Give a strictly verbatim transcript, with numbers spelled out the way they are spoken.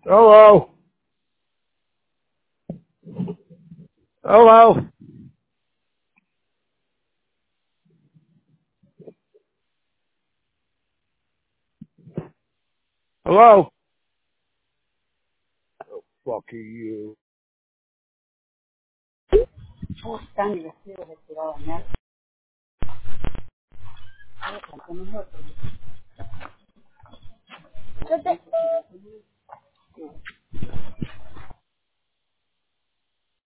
Hello? Hello? Hello? Fuck are you? ¿Cómo están y vestidos de tirado a bañar? Con nosotros.